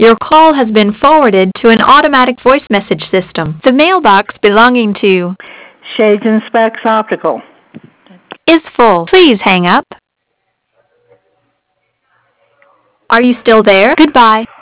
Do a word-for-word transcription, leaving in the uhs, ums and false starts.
Your call has been forwarded to an automatic voice message system. The mailbox belonging to Shades and Specs Optical is full. Please hang up. Are you still there? Goodbye.